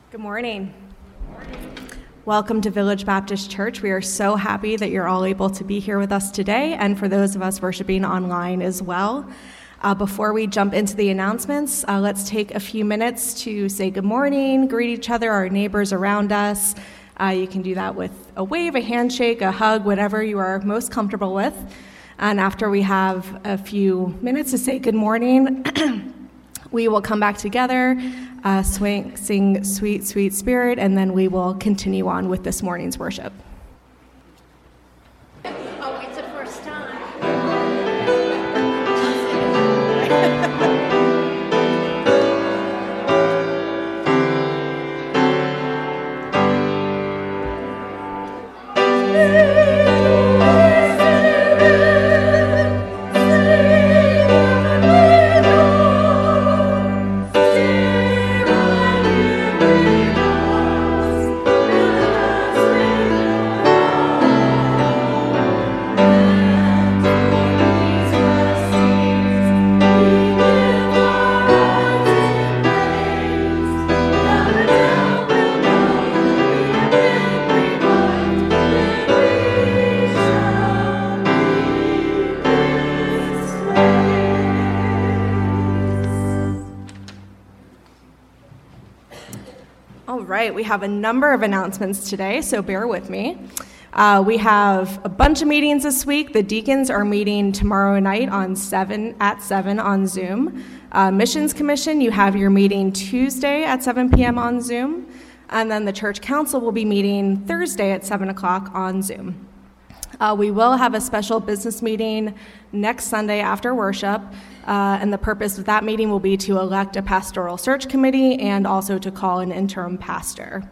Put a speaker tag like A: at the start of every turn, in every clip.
A: Good morning. Welcome to Village Baptist Church. We are so happy that you're all able to be here with us today, and for those of us worshiping online as well. Before we jump into the announcements, let's take a few minutes to say good morning, greet each other, our neighbors around us. You can do that with a wave, a handshake, a hug, whatever you are most comfortable with. And after we have a few minutes to say good morning, we will come back together, sing Sweet, Sweet Spirit, and then we will continue on with this morning's worship.
B: Oh, it's the first time.
A: We have a number of announcements today, so bear with me. We have a bunch of meetings this week. The deacons are meeting tomorrow night at 7 on Zoom. Missions Commission, you have your meeting Tuesday at 7 p.m. on Zoom. And then the Church Council will be meeting Thursday at 7 o'clock on Zoom. We will have a special business meeting next Sunday after worship, and the purpose of that meeting will be to elect a pastoral search committee and also to call an interim pastor.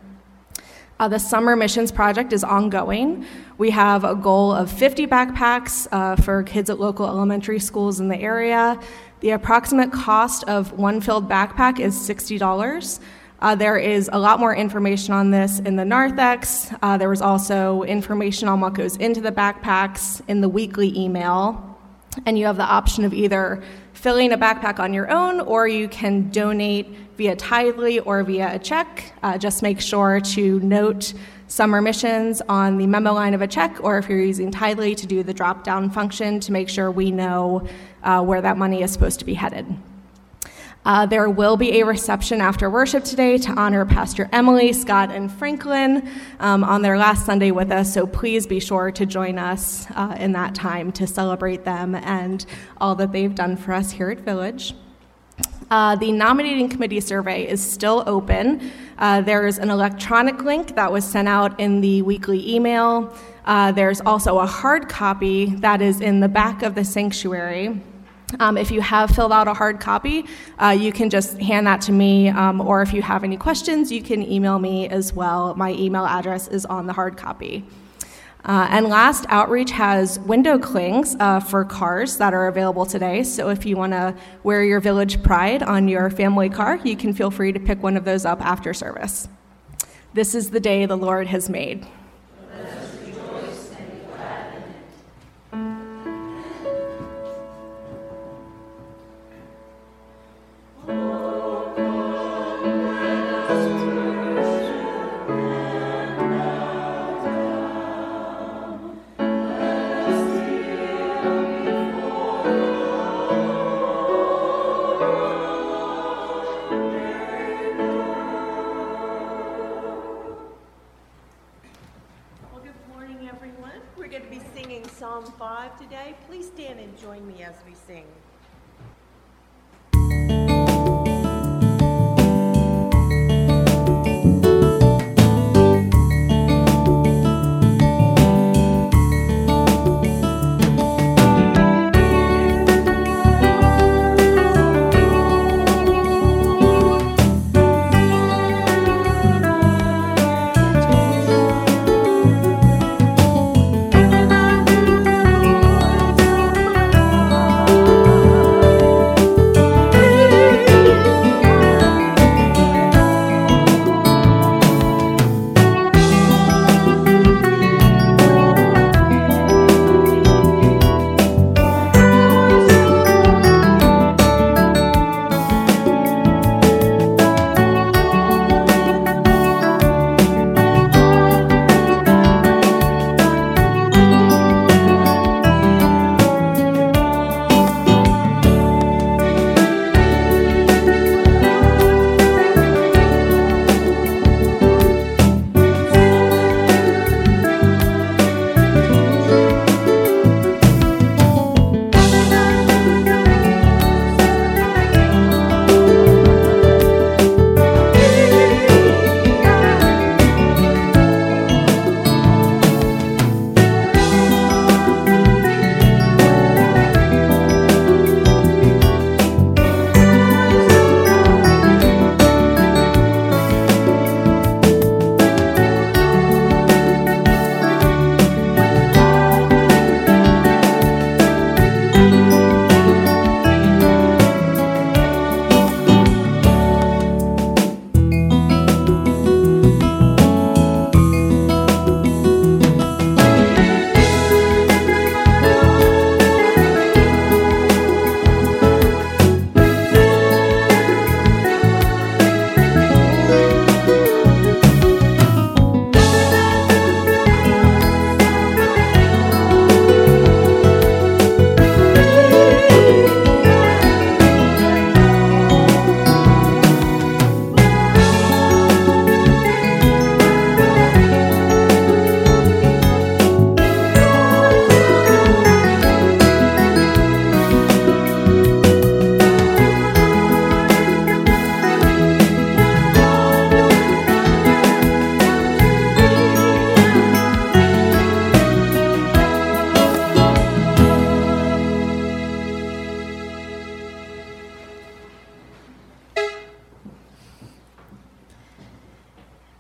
A: The Summer Missions Project is ongoing. We have a goal of 50 backpacks for kids at local elementary schools in the area. The approximate cost of one filled backpack is $60. There is a lot more information on this in the narthex. There was also information on what goes into the backpacks in the weekly email. And you have the option of either filling a backpack on your own, or you can donate via Tithely or via a check. Just make sure to note Summer Missions on the memo line of a check, or if you're using Tithely, to do the drop-down function to make sure we know where that money is supposed to be headed. There will be a reception after worship today to honor Pastor Emily, Scott, and Franklin on their last Sunday with us, so please be sure to join us in that time to celebrate them and all that they've done for us here at Village. The nominating committee survey is still open. There is an electronic link that was sent out in the weekly email. There's also a hard copy that is in the back of the sanctuary. If you have filled out a hard copy, you can just hand that to me, or if you have any questions, you can email me as well. My email address is on the hard copy. And last, Outreach has window clings for cars that are available today, so if you want to wear your Village pride on your family car, you can feel free to pick one of those up after service. This is the day the Lord has made.
B: Psalm 5 today. Please stand and join me as we sing.
C: Oh,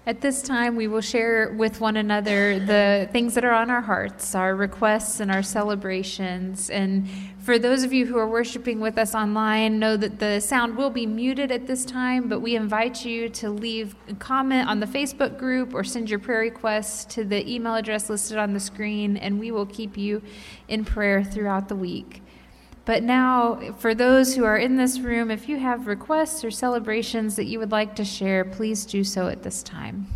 C: At this time, we will share with one another the things that are on our hearts, our requests and our celebrations. And for those of you who are worshiping with us online, know that the sound will be muted at this time, but we invite you to leave a comment on the Facebook group or send your prayer requests to the email address listed on the screen, and we will keep you in prayer throughout the week. But now, for those who are in this room, if you have requests or celebrations that you would like to share, please do so at this time.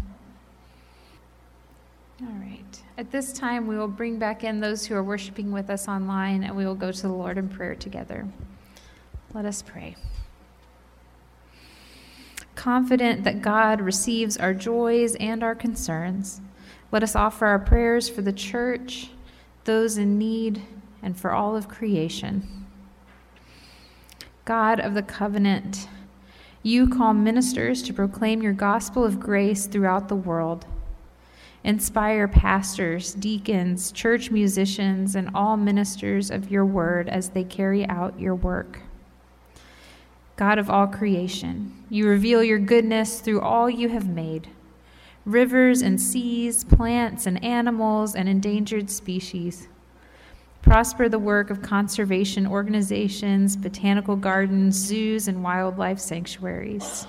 C: All right. At this time, we will bring back in those who are worshiping with us online, and we will go to the Lord in prayer together. Let us pray. Confident that God receives our joys and our concerns, let us offer our prayers for the church, those in need, and for all of creation. God of the covenant, you call ministers to proclaim your gospel of grace throughout the world. Inspire pastors, deacons, church musicians, and all ministers of your word as they carry out your work. God of all creation, you reveal your goodness through all you have made. Rivers and seas, plants and animals, and endangered species. Prosper the work of conservation organizations, botanical gardens, zoos, and wildlife sanctuaries.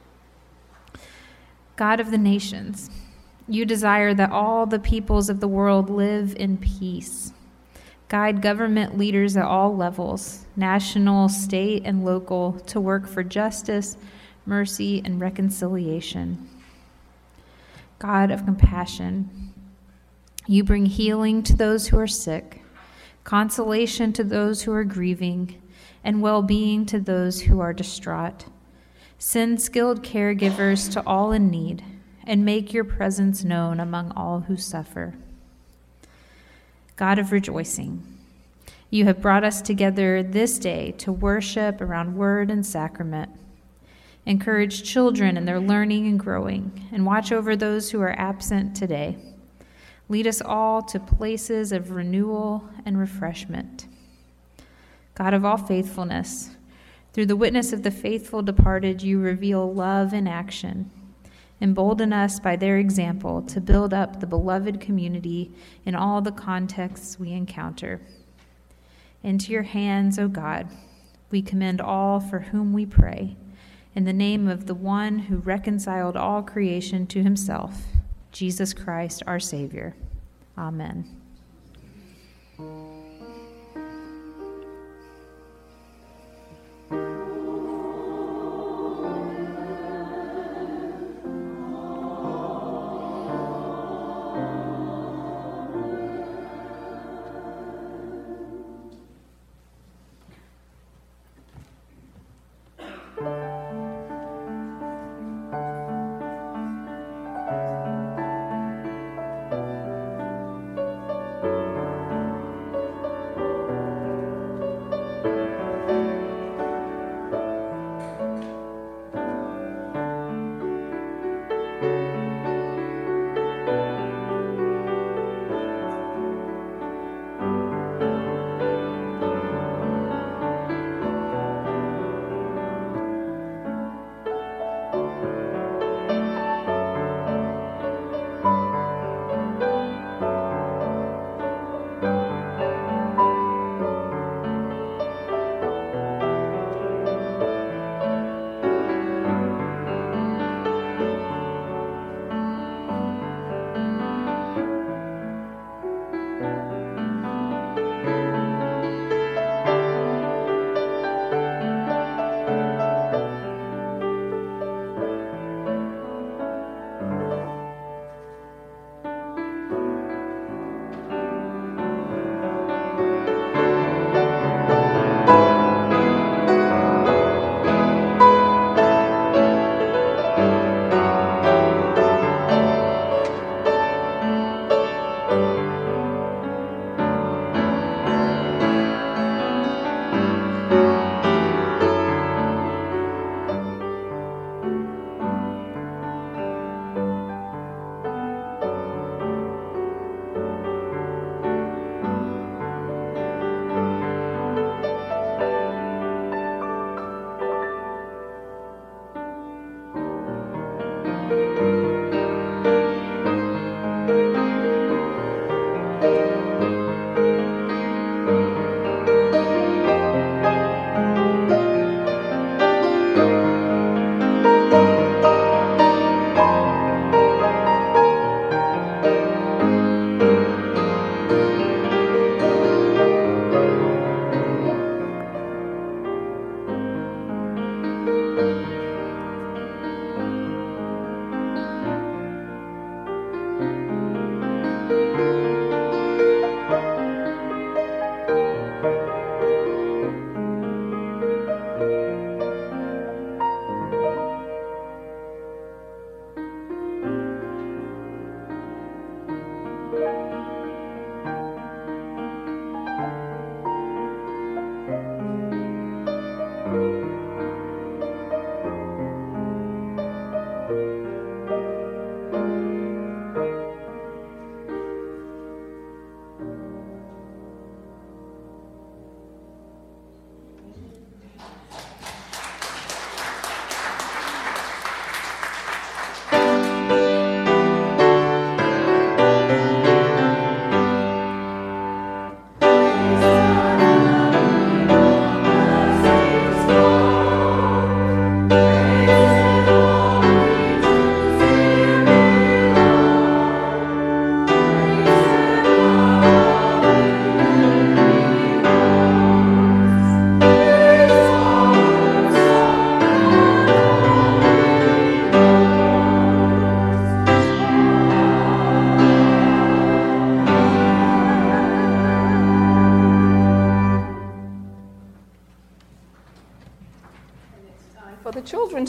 C: God of the nations, you desire that all the peoples of the world live in peace. Guide government leaders at all levels, national, state, and local, to work for justice, mercy, and reconciliation. God of compassion, you bring healing to those who are sick, consolation to those who are grieving, and well-being to those who are distraught. Send skilled caregivers to all in need, and make your presence known among all who suffer. God of rejoicing, you have brought us together this day to worship around word and sacrament. Encourage children in their learning and growing, and watch over those who are absent today. Lead us all to places of renewal and refreshment. God of all faithfulness, through the witness of the faithful departed, you reveal love in action. Embolden us by their example to build up the beloved community in all the contexts we encounter. Into your hands, O God, we commend all for whom we pray, in the name of the one who reconciled all creation to himself, Jesus Christ, our Savior. Amen.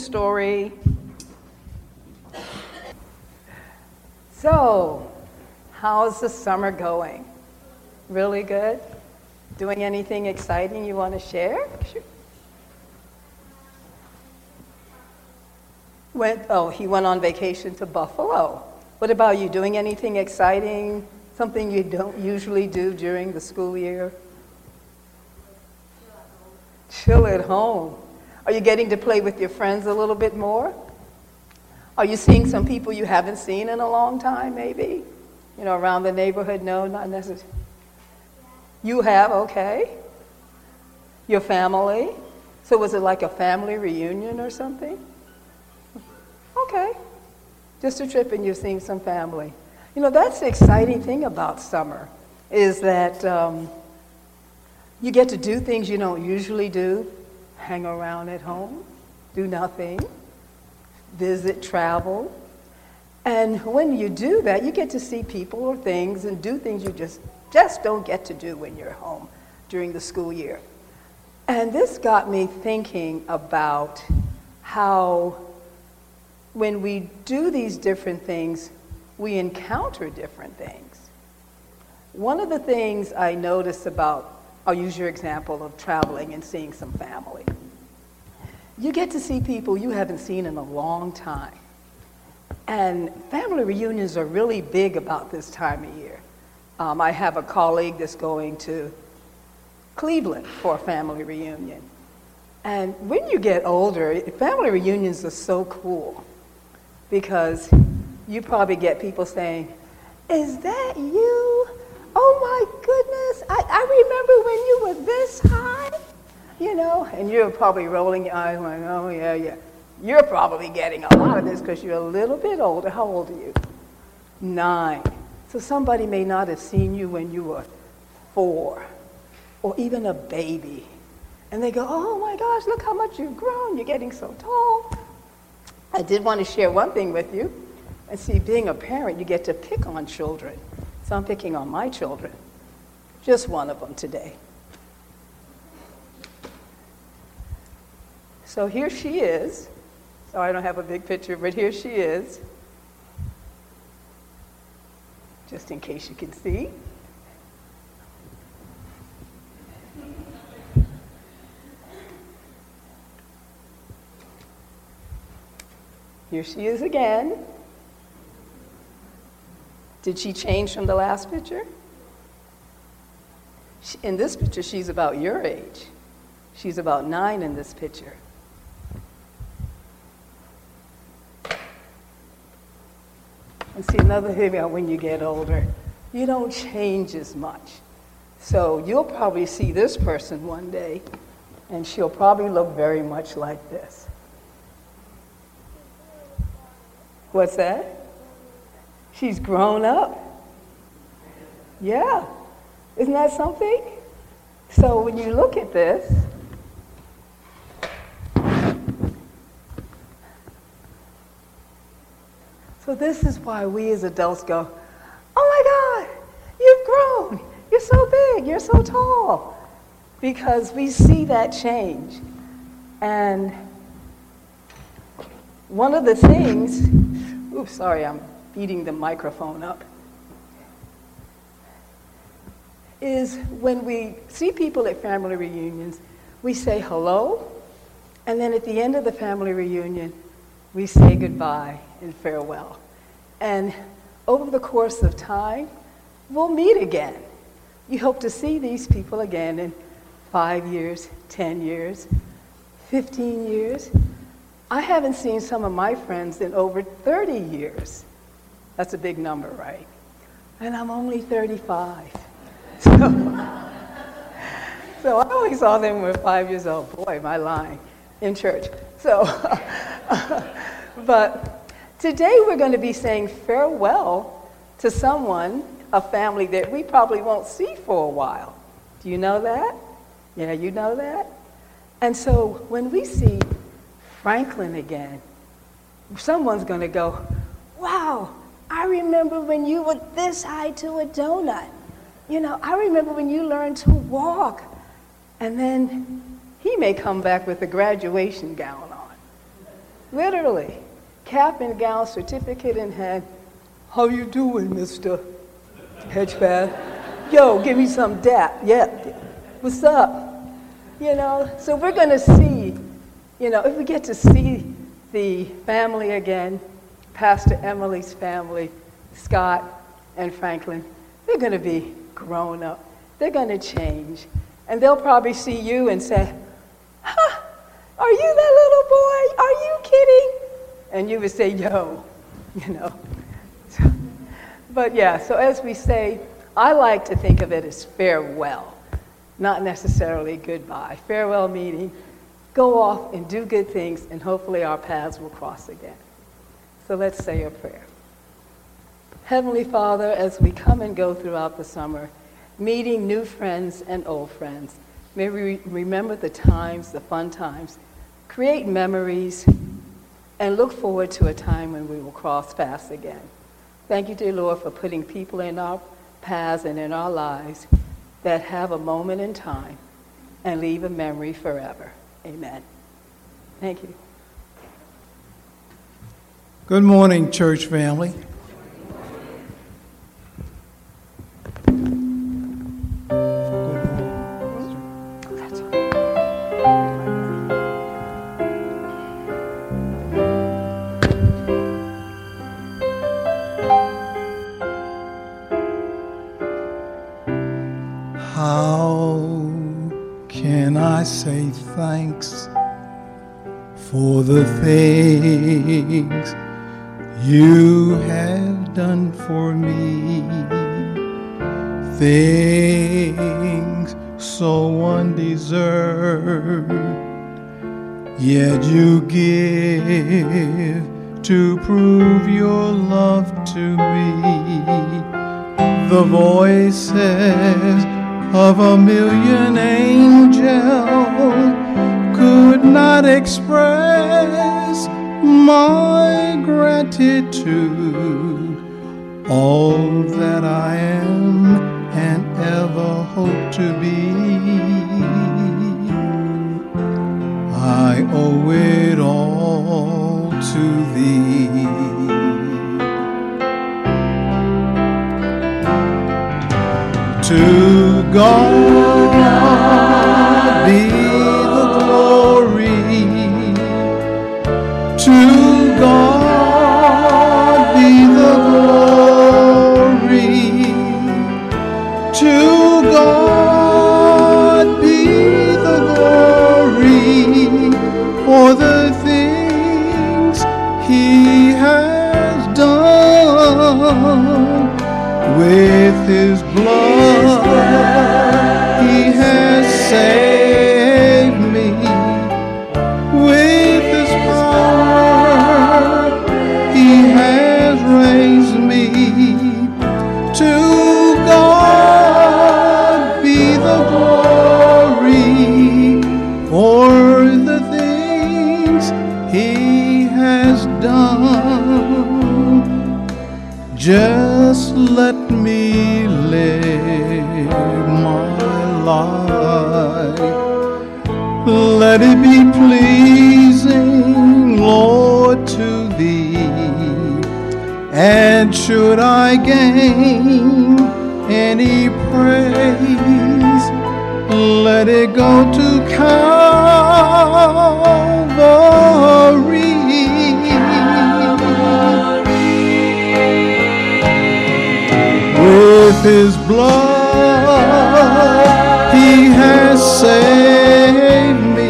D: story. So, how's the summer going? Really good? Doing anything exciting you want to share? Sure. He went on vacation to Buffalo. What about you? Doing anything exciting? Something you don't usually do during the school year? Chill at home. Are you getting to play with your friends a little bit more? Are you seeing some people you haven't seen in a long time, maybe? You know, around the neighborhood? No, not necessarily. You have, okay. Your family? So was it like a family reunion or something? Okay. Just a trip and you're seeing some family. You know, that's the exciting thing about summer, is that you get to do things you don't usually do. Hang around at home, do nothing, visit, travel. And when you do that, you get to see people or things and do things you just don't get to do when you're home during the school year. And this got me thinking about how when we do these different things, we encounter different things. One of the things I noticed about, I'll use your example of traveling and seeing some family. You get to see people you haven't seen in a long time. And family reunions are really big about this time of year. I have a colleague that's going to Cleveland for a family reunion. And when you get older, family reunions are so cool because you probably get people saying, "Is that you? Oh my goodness, I remember when you were this high," you know, and you're probably rolling your eyes like, "Oh yeah. You're probably getting a lot of this because you're a little bit older. How old are you? 9. So somebody may not have seen you when you were 4 or even a baby. And they go, "Oh my gosh, look how much you've grown. You're getting so tall." I did want to share one thing with you. And see, being a parent, you get to pick on children. So I'm picking on my children. Just one of them today. So here she is. So I don't have a big picture, but here she is. Just in case you can see. Here she is again. Did she change from the last picture? In this picture, she's about your age. She's about 9 in this picture. And see, another thing about when you get older, you don't change as much. So you'll probably see this person one day, and she'll probably look very much like this. What's that? She's grown up. Yeah. Isn't that something? So when you look at this, so this is why we as adults go, "Oh my God, you've grown. You're so big. You're so tall." Because we see that change. And one of the things, oops, sorry, I'm beating the microphone up, is when we see people at family reunions, we say hello, and then at the end of the family reunion, we say goodbye and farewell. And over the course of time, we'll meet again. You hope to see these people again in 5 years, 10 years, 15 years. I haven't seen some of my friends in over 30 years. That's a big number, right? And I'm only 35. So I only saw them when we were 5 years old. Boy, am I lying, in church. So, but today we're going to be saying farewell to someone, a family that we probably won't see for a while. Do you know that? Yeah, you know that? And so when we see Franklin again, someone's going to go, "Wow, I remember when you were this high to a donut. You know, I remember when you learned to walk." And then he may come back with a graduation gown on. Literally, cap and gown, certificate in hand. How you doing, Mr. Hedgepath? Yo, give me some dap. Yeah, what's up? You know, so we're going to see, you know, if we get to see the family again, Pastor Emily's family, Scott and Franklin, they're going to be grown up. They're going to change. And they'll probably see you and say, huh, are you that little boy? Are you kidding? And you would say, yo, you know. But yeah, so as we say, I like to think of it as farewell, not necessarily goodbye. Farewell meaning, go off and do good things, and hopefully our paths will cross again. So let's say a prayer. Heavenly Father, as we come and go throughout the summer, meeting new friends and old friends, may we remember the times, the fun times, create memories, and look forward to a time when we will cross paths again. Thank you, dear Lord, for putting people in our paths and in our lives that have a moment in time and leave a memory forever. Amen. Thank you.
E: Good morning, church family. How can I say thanks for the things you have done for me? Things so undeserved, yet you give to prove your love to me. The voices of a million angels could not express my gratitude. All that I am and ever hope to be, I owe it all to thee. To God be the glory. To God be the glory. To God be the glory for the things He has done. With His blood, He has saved me. With His power, He has raised me. To God be the glory for the things He has done. Just let me live my life. Let it be pleasing, Lord, to Thee. And should I gain any praise, let it go to Calvary. With His blood, He has saved me.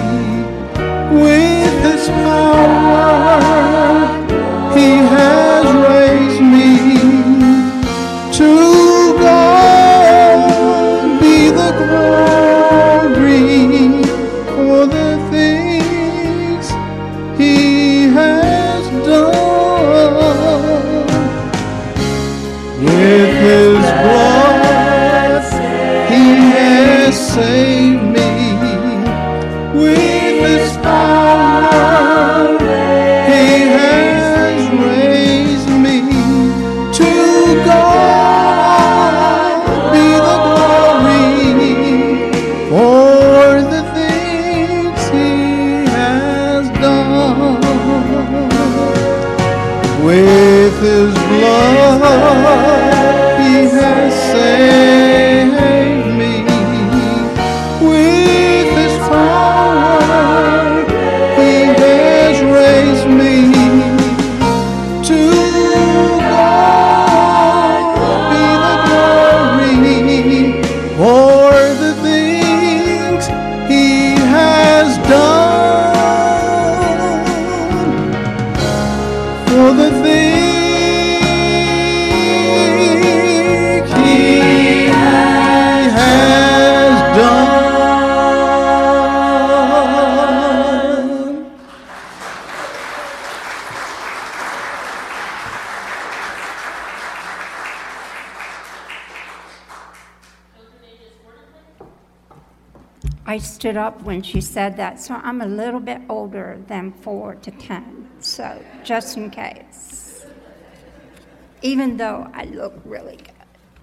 E: With His power, He has raised me. To God be the glory for the things He has done. With His blood, He has saved me. With his blood he has saved me. With his power he has raised me. To God be the glory for the things he has done, for the things he has done.
F: I stood up when she said that, so I'm a little bit older than 4 to 10, so just in case. Even though I look really good.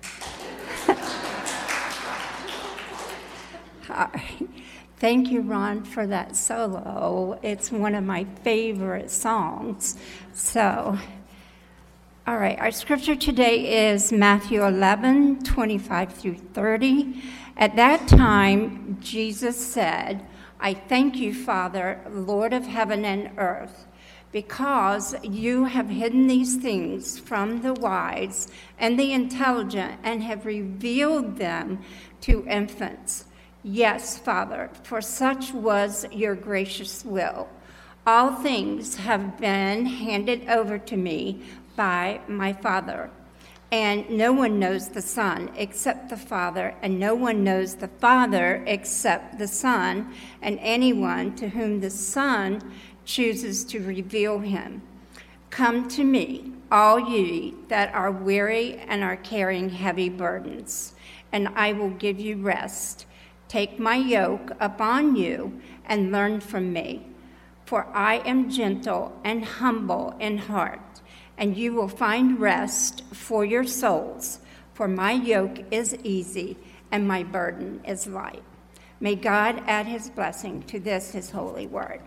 F: Hi. Thank you, Ron, for that solo. It's one of my favorite songs. So, all right, our scripture today is Matthew 11, 25 through 30. At that time, Jesus said, I thank you, Father, Lord of heaven and earth, because you have hidden these things from the wise and the intelligent and have revealed them to infants. Yes, Father, for such was your gracious will. All things have been handed over to me by my Father. And no one knows the Son except the Father, and no one knows the Father except the Son, and anyone to whom the Son chooses to reveal him. Come to me, all ye that are weary and are carrying heavy burdens, and I will give you rest. Take my yoke upon you and learn from me, for I am gentle and humble in heart, and you will find rest for your souls, for my yoke is easy and my burden is light. May God add his blessing to this, his holy word.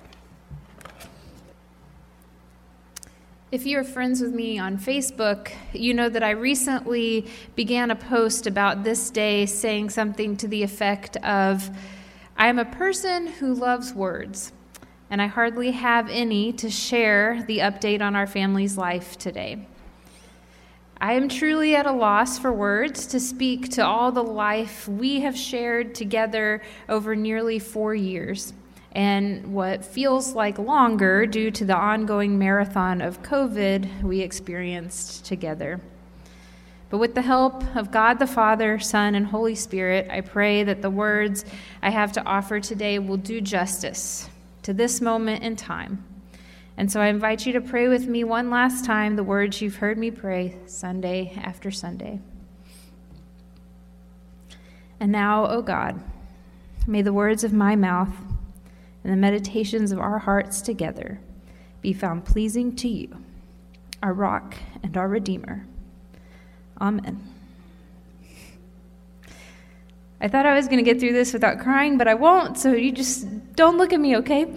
C: If you're friends with me on Facebook, you know that I recently began a post about this day saying something to the effect of, I am a person who loves words, and I hardly have any to share the update on our family's life today. I am truly at a loss for words to speak to all the life we have shared together over nearly 4 years, and what feels like longer due to the ongoing marathon of COVID we experienced together. But with the help of God the Father, Son, and Holy Spirit, I pray that the words I have to offer today will do justice to this moment in time. And so I invite you to pray with me one last time the words you've heard me pray Sunday after Sunday. And now, O God, may the words of my mouth and the meditations of our hearts together be found pleasing to you, our rock and our Redeemer. Amen. I thought I was going to get through this without crying, but I won't, so you just don't look at me, okay?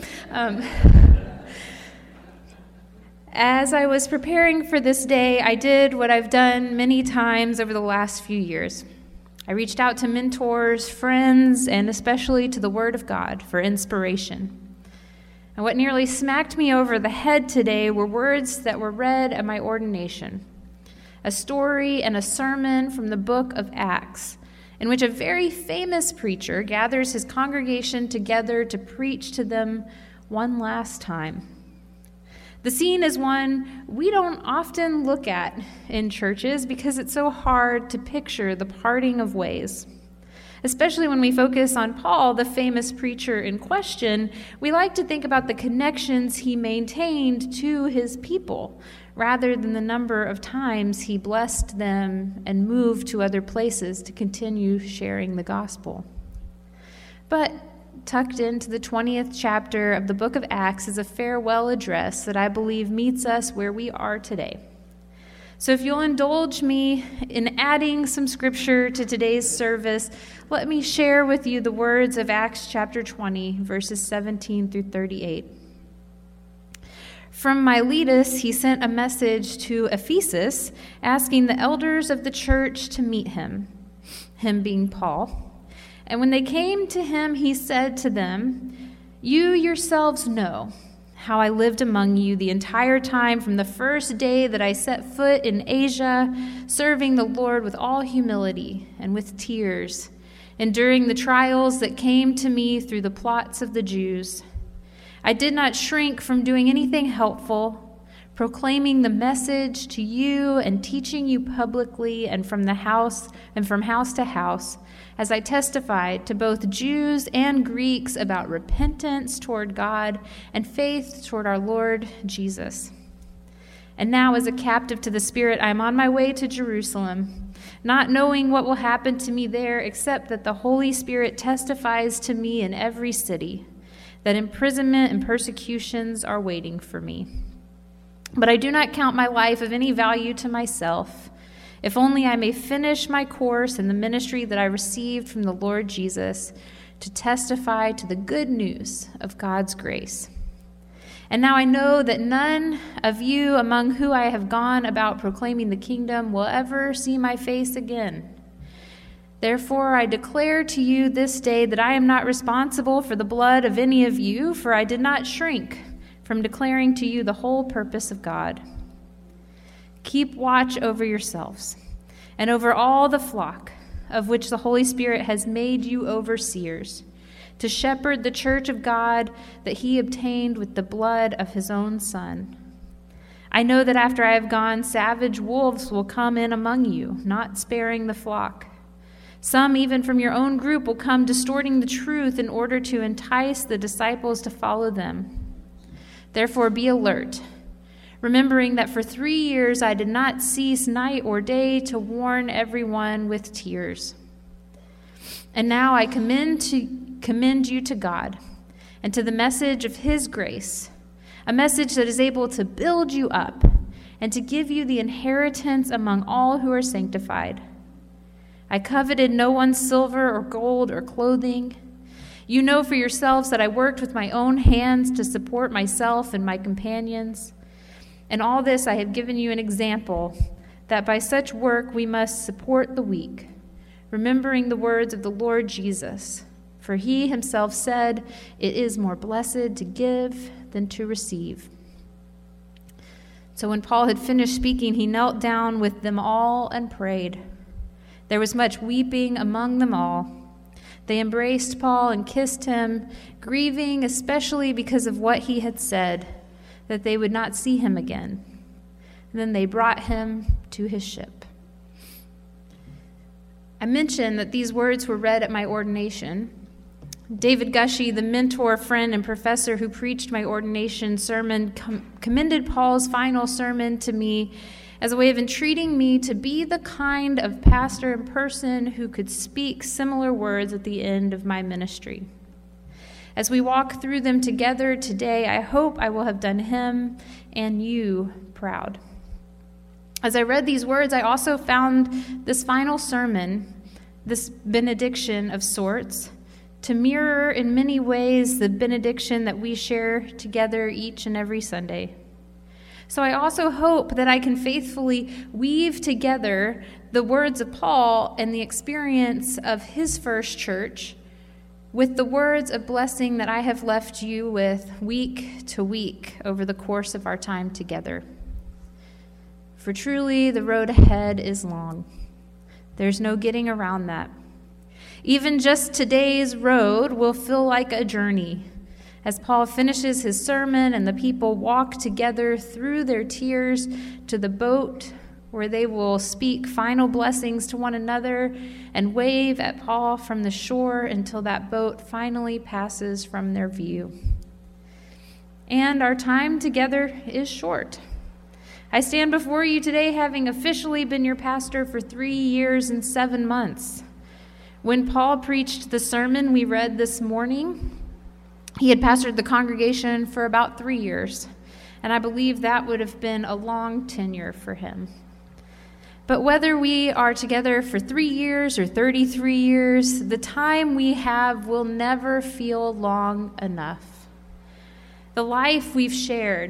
C: As I was preparing for this day, I did what I've done many times over the last few years. I reached out to mentors, friends, and especially to the Word of God for inspiration. And what nearly smacked me over the head today were words that were read at my ordination, a story and a sermon from the book of Acts, in which a very famous preacher gathers his congregation together to preach to them one last time. The scene is one we don't often look at in churches because it's so hard to picture the parting of ways. Especially when we focus on Paul, the famous preacher in question, we like to think about the connections he maintained to his people, rather than the number of times he blessed them and moved to other places to continue sharing the gospel. But tucked into the 20th chapter of the book of Acts is a farewell address that I believe meets us where we are today. So if you'll indulge me in adding some scripture to today's service, let me share with you the words of Acts chapter 20, verses 17 through 38. From Miletus, he sent a message to Ephesus asking the elders of the church to meet him being Paul. And when they came to him, he said to them, "You yourselves know how I lived among you the entire time from the first day that I set foot in Asia, serving the Lord with all humility and with tears, enduring the trials that came to me through the plots of the Jews. I did not shrink from doing anything helpful, proclaiming the message to you and teaching you publicly and from house to house, as I testified to both Jews and Greeks about repentance toward God and faith toward our Lord Jesus. And now, as a captive to the Spirit, I am on my way to Jerusalem, not knowing what will happen to me there, except that the Holy Spirit testifies to me in every city that imprisonment and persecutions are waiting for me. But I do not count my life of any value to myself, if only I may finish my course in the ministry that I received from the Lord Jesus, to testify to the good news of God's grace. And now I know that none of you among who I have gone about proclaiming the kingdom will ever see my face again. Therefore, I declare to you this day that I am not responsible for the blood of any of you, for I did not shrink from declaring to you the whole purpose of God. Keep watch over yourselves and over all the flock of which the Holy Spirit has made you overseers, to shepherd the church of God that he obtained with the blood of his own Son. I know that after I have gone, savage wolves will come in among you, not sparing the flock. Some, even from your own group, will come distorting the truth in order to entice the disciples to follow them. Therefore, be alert, remembering that for 3 years I did not cease night or day to warn everyone with tears. And now I commend you to God and to the message of his grace, a message that is able to build you up and to give you the inheritance among all who are sanctified. I coveted no one's silver or gold or clothing. You know for yourselves that I worked with my own hands to support myself and my companions. And all this I have given you an example, that by such work we must support the weak, remembering the words of the Lord Jesus. For he himself said, "It is more blessed to give than to receive." So when Paul had finished speaking, he knelt down with them all and prayed. There was much weeping among them all. They embraced Paul and kissed him, grieving especially because of what he had said, that they would not see him again. And then they brought him to his ship. I mentioned that these words were read at my ordination. David Gushee, the mentor, friend, and professor who preached my ordination sermon, commended Paul's final sermon to me as a way of entreating me to be the kind of pastor and person who could speak similar words at the end of my ministry. As we walk through them together today, I hope I will have done him and you proud. As I read these words, I also found this final sermon, this benediction of sorts, to mirror in many ways the benediction that we share together each and every Sunday. So I also hope that I can faithfully weave together the words of Paul and the experience of his first church with the words of blessing that I have left you with week to week over the course of our time together. For truly, the road ahead is long. There's no getting around that. Even just today's road will feel like a journey, as Paul finishes his sermon and the people walk together through their tears to the boat where they will speak final blessings to one another and wave at Paul from the shore until that boat finally passes from their view. And our time together is short. I stand before you today having officially been your pastor for 3 years and 7 months. When Paul preached the sermon we read this morning, he had pastored the congregation for about 3 years, and I believe that would have been a long tenure for him. But whether we are together for 3 years or 33 years, the time we have will never feel long enough. The life we've shared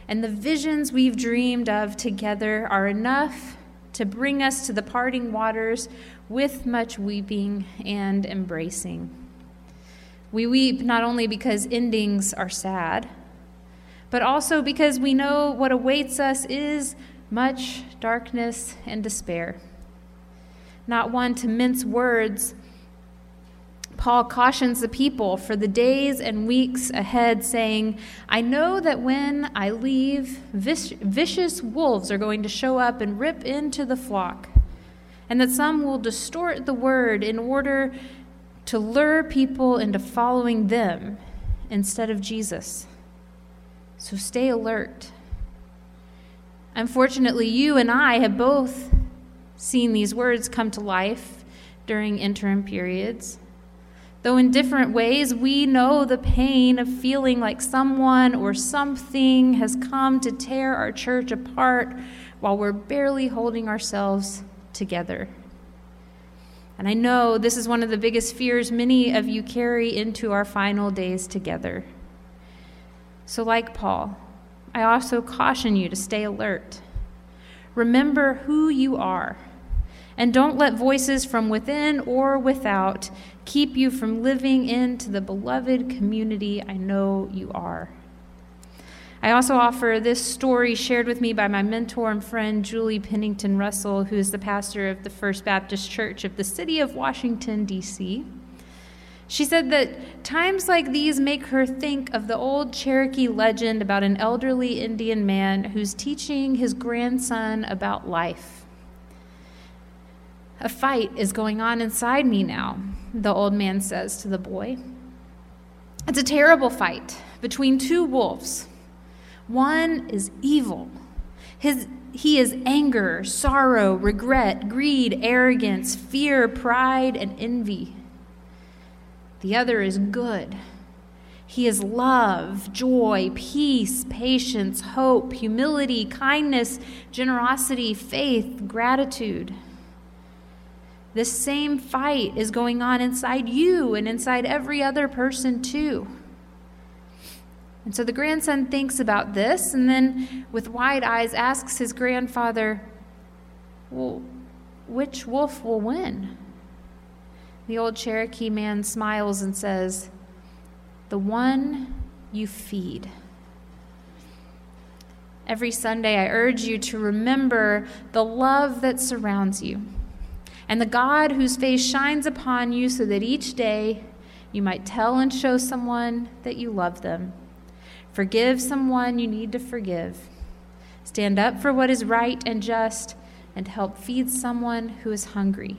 C: and the visions we've dreamed of together are enough to bring us to the parting waters with much weeping and embracing. We weep not only because endings are sad, but also because we know what awaits us is much darkness and despair. Not one to mince words, Paul cautions the people for the days and weeks ahead, saying, I know that when I leave, vicious wolves are going to show up and rip into the flock, and that some will distort the word in order to lure people into following them instead of Jesus. So stay alert. Unfortunately, you and I have both seen these words come to life during interim periods. Though in different ways, we know the pain of feeling like someone or something has come to tear our church apart while we're barely holding ourselves together. And I know this is one of the biggest fears many of you carry into our final days together. So like Paul, I also caution you to stay alert. Remember who you are, and don't let voices from within or without keep you from living into the beloved community I know you are. I also offer this story shared with me by my mentor and friend, Julie Pennington Russell, who is the pastor of the First Baptist Church of the city of Washington, D.C. She said that times like these make her think of the old Cherokee legend about an elderly Indian man who's teaching his grandson about life. A fight is going on inside me now, the old man says to the boy. It's a terrible fight between two wolves. One is evil. He is anger, sorrow, regret, greed, arrogance, fear, pride, and envy. The other is good. He is love, joy, peace, patience, hope, humility, kindness, generosity, faith, gratitude. This same fight is going on inside you and inside every other person too. And so the grandson thinks about this and then with wide eyes asks his grandfather, well, which wolf will win? The old Cherokee man smiles and says, the one you feed. Every Sunday I urge you to remember the love that surrounds you, and the God whose face shines upon you so that each day you might tell and show someone that you love them. Forgive someone you need to forgive. Stand up for what is right and just, and help feed someone who is hungry.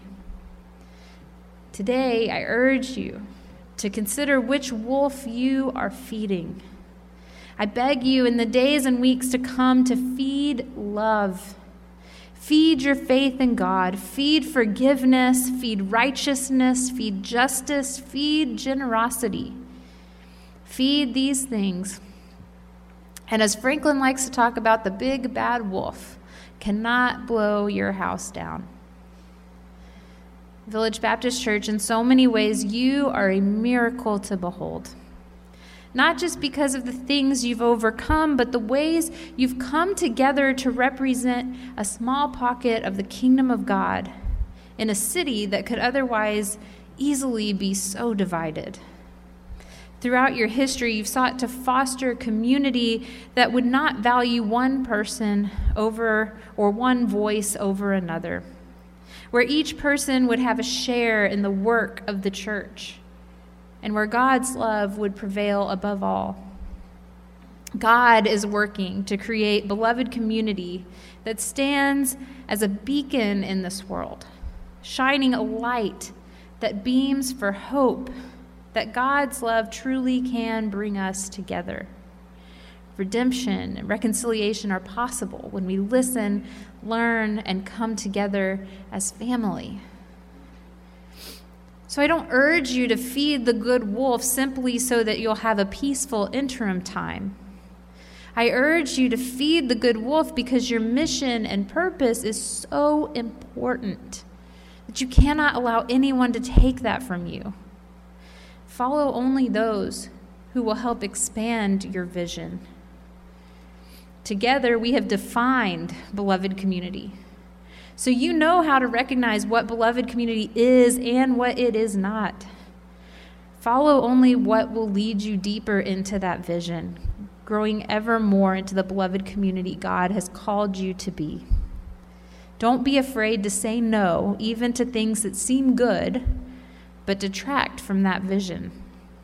C: Today, I urge you to consider which wolf you are feeding. I beg you in the days and weeks to come to feed love. Feed your faith in God. Feed forgiveness. Feed righteousness. Feed justice. Feed generosity. Feed these things. And as Franklin likes to talk about, the big bad wolf cannot blow your house down. Village Baptist Church, in so many ways, you are a miracle to behold. Not just because of the things you've overcome, but the ways you've come together to represent a small pocket of the kingdom of God in a city that could otherwise easily be so divided. Throughout your history, you've sought to foster a community that would not value one person over or one voice over another, where each person would have a share in the work of the church, and where God's love would prevail above all. God is working to create beloved community that stands as a beacon in this world, shining a light that beams for hope that God's love truly can bring us together. Redemption and reconciliation are possible when we listen, learn, and come together as family. So I don't urge you to feed the good wolf simply so that you'll have a peaceful interim time. I urge you to feed the good wolf because your mission and purpose is so important that you cannot allow anyone to take that from you. Follow only those who will help expand your vision. Together, we have defined beloved community. So you know how to recognize what beloved community is and what it is not. Follow only what will lead you deeper into that vision, growing ever more into the beloved community God has called you to be. Don't be afraid to say no, even to things that seem good, but detract from that vision.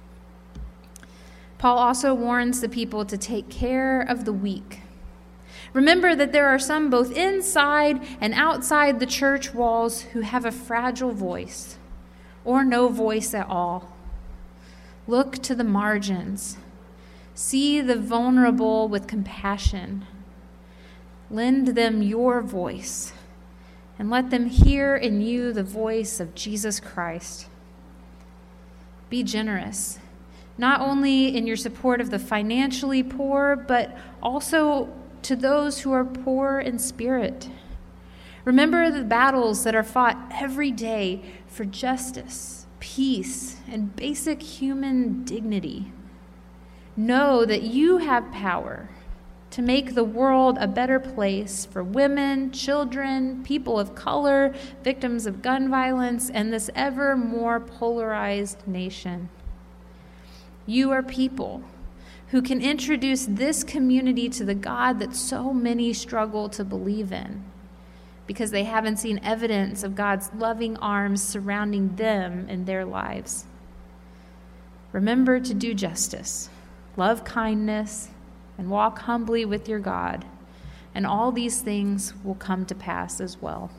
C: Paul also warns the people to take care of the weak. Remember that there are some both inside and outside the church walls who have a fragile voice or no voice at all. Look to the margins. See the vulnerable with compassion. Lend them your voice and let them hear in you the voice of Jesus Christ. Be generous, not only in your support of the financially poor, but also to those who are poor in spirit. Remember the battles that are fought every day for justice, peace, and basic human dignity. Know that you have power to make the world a better place for women, children, people of color, victims of gun violence, and this ever more polarized nation. You are people who can introduce this community to the God that so many struggle to believe in because they haven't seen evidence of God's loving arms surrounding them in their lives. Remember to do justice, love kindness, and walk humbly with your God, and all these things will come to pass as well.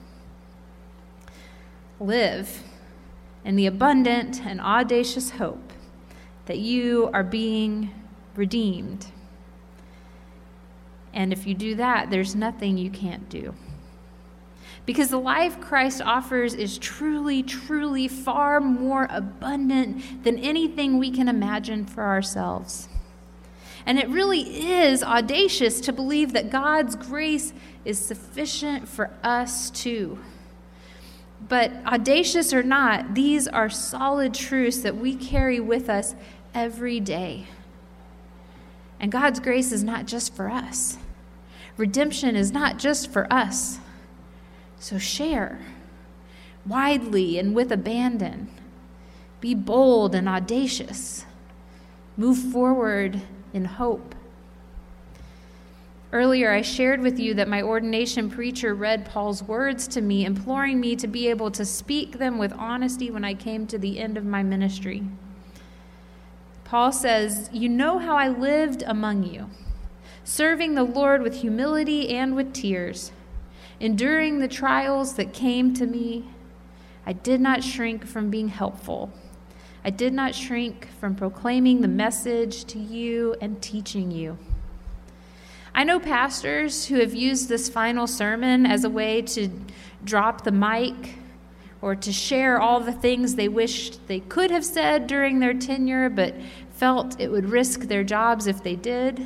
C: Live in the abundant and audacious hope that you are being redeemed. And if you do that, there's nothing you can't do. Because the life Christ offers is truly, truly far more abundant than anything we can imagine for ourselves. And it really is audacious to believe that God's grace is sufficient for us too. But audacious or not, these are solid truths that we carry with us every day. And God's grace is not just for us. Redemption is not just for us. So share widely and with abandon. Be bold and audacious. Move forward in hope. Earlier, I shared with you that my ordination preacher read Paul's words to me, imploring me to be able to speak them with honesty when I came to the end of my ministry. Paul says, "You know how I lived among you, serving the Lord with humility and with tears, enduring the trials that came to me. I did not shrink from being helpful. I did not shrink from proclaiming the message to you and teaching you." I know pastors who have used this final sermon as a way to drop the mic or to share all the things they wished they could have said during their tenure but felt it would risk their jobs if they did.